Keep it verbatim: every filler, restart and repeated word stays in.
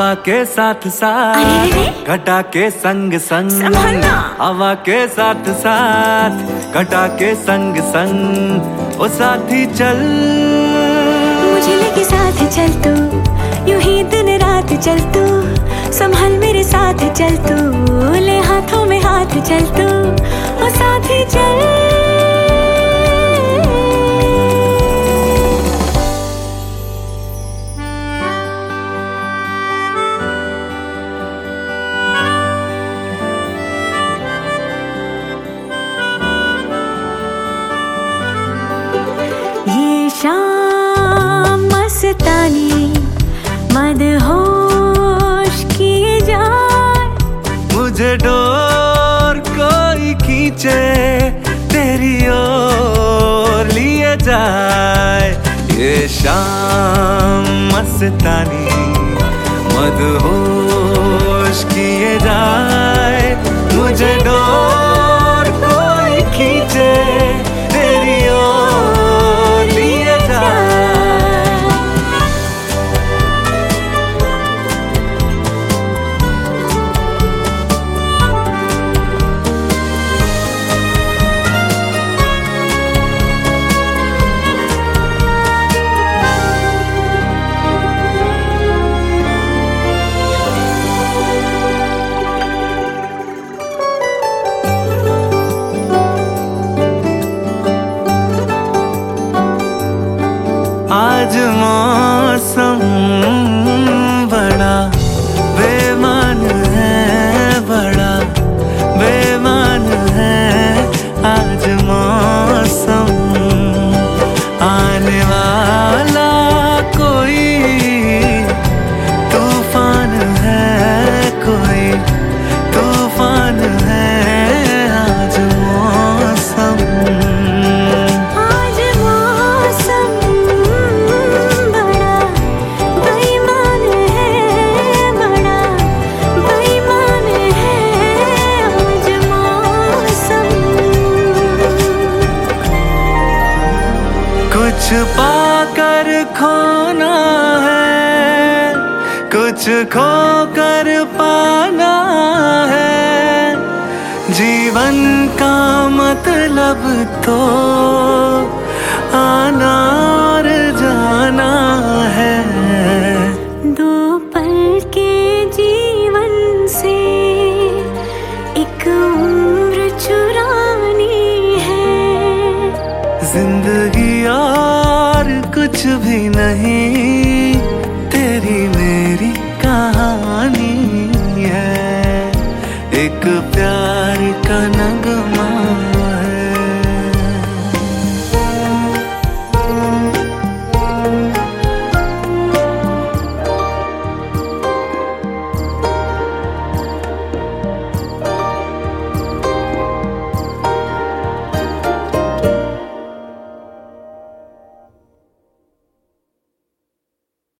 हवा के साथ साथ घटा के संग संग, हवा के साथ साथ घटा के संग संग, ओ साथी चल मुझे लेके साथ चल तू, यूं ही दिन रात चल तू, संभल मेरे साथ चल तू, ले हाथों में हाथ चल तू, ओ साथी चल। ये शाम मस्तानी मदहोश किए जाए, मुझे डोर कोई खींचे तेरी ओर लिए जाए। ये शाम मस्तानी मदहोश किए जाए, मुझे डोर कोई खींचे तेरी ओर लिए जाए। आज मौसम बड़ा बेमान है, बड़ा बेमान है आज मौसम, आने वाला कोई तूफान है, कोई तूफान है आज मौसम। कुछ पाकर खोना है, कुछ खोकर पाना है, जीवन का मतलब तो आना और जाना है। दो पल के जीवन से एक उम्र चुरानी है, जिंदगी और कुछ भी नहीं तेरी